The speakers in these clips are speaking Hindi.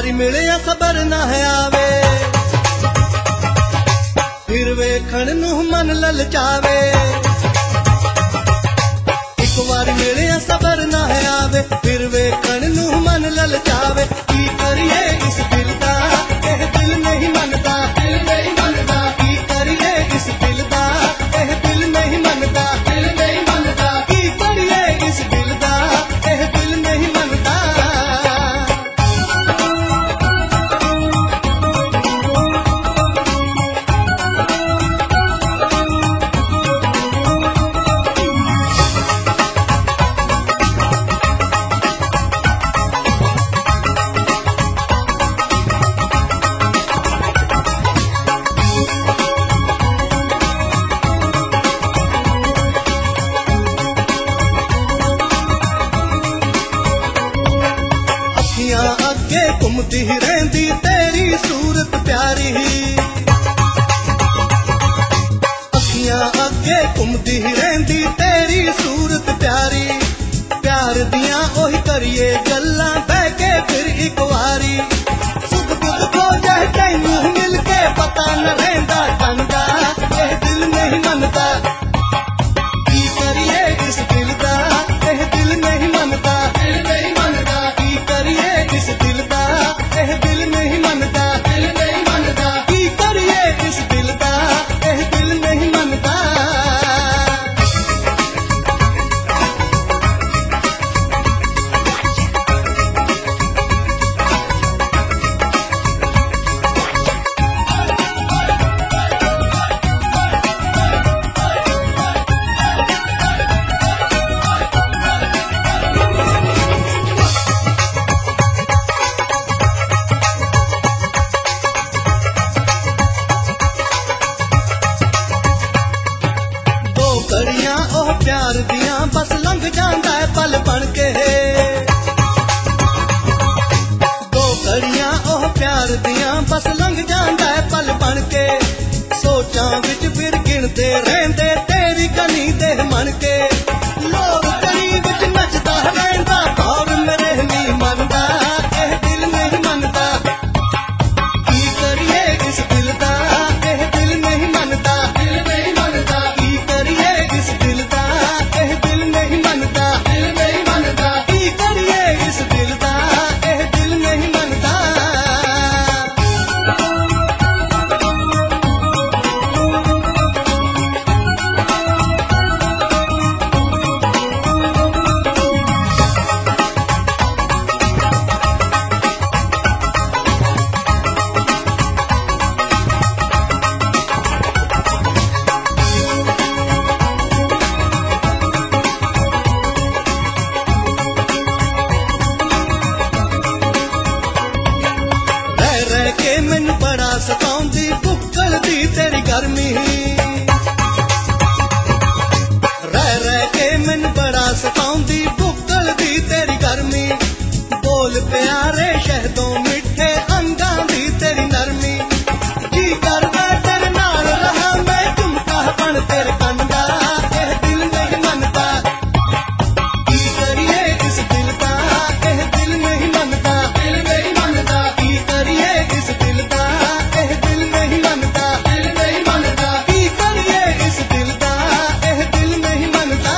वारी मिले सबर ना है आवे, फिर वेखण नूं मन ललचावे। एक बारी मिले सबर ना है आवे, फिर वेखण नूं मन ललचावे। की करिए इस दिल दा, एह दिल नहीं मनदा, दिल नहीं मनदा। की करिए इस दिल दा, एह दिल नहीं मनदा, दिल नहीं मनदा। की करिए इस दिल दा, एह दिल नहीं मनदा। अगे घुमदी रहंदी तेरी सूरत प्यारी, अखियां अगे घुमदी रहंदी तेरी सूरत प्यारी। प्यार दियां ओही करिए गल्लां बह के फिर एक वारी। सुख दुख को जाए तैनू मिल के पता न रहिंदा चंगा, एह दिल नहीं मनदा। की करिए इस दिल दा, एह दिल नहीं मनदा, दिल नहीं मनदा। की करिए इस दिल दा, एह दिल नहीं मनदा, दिल नहीं मनदा। की करिए इस दिल दा, एह दिल नहीं मनदा। घड़ियां ओह प्यार दियां बस लंघ जांदा है पल बन के। दो घड़ियां ओह प्यार दियां बस लंघ जांदा है पल बन के। सोचां विच फिर गिनदे रहंदे तेरी कनी दे मन के। लोग कनी विच नचदा रहंदा और मेरे नहीं मनदा, एह दिल नहीं मनदा। की करिए इस दिल दा, एह दिल नहीं मनदा, दिल नहीं मनदा। की करिए इस दिल दा, एह दिल नहीं मनदा, दिल नहीं मनदा। की करिए इस दिल दा, एह दिल नहीं मनदा। मैनू बड़ा सताउंदी बुक्कल दी तेरी गर्मी, रह रह के मैनू बड़ा सताउंदी बुक्कल दी तेरी गर्मी। बोल प्यारे शहदों मिठे अंगां दी तेरी नरमी। जी करदा तेरे नाल रहा मैं झुमका बन तेरे कंदा, एह दिल नहीं मनदा। की करिए इस दिल दा, एह दिल नहीं मनदा, दिल नहीं मनदा। की करिए इस दिल दा, एह दिल नहीं मनदा, दिल नहीं मनदा। की करिए इस दिल दा, एह दिल नहीं मनदा।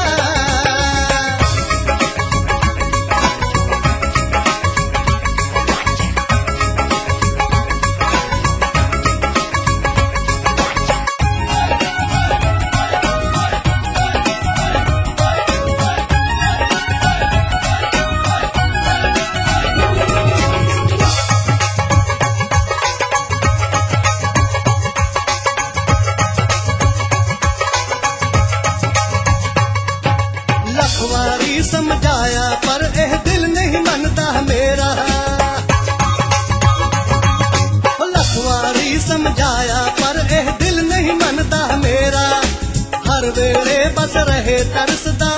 लखवारी समझाया पर एह दिल नहीं मनदा मेरा। लखवारी समझाया पर एह दिल नहीं मनदा मेरा। हर वेले बस रहे तरसदा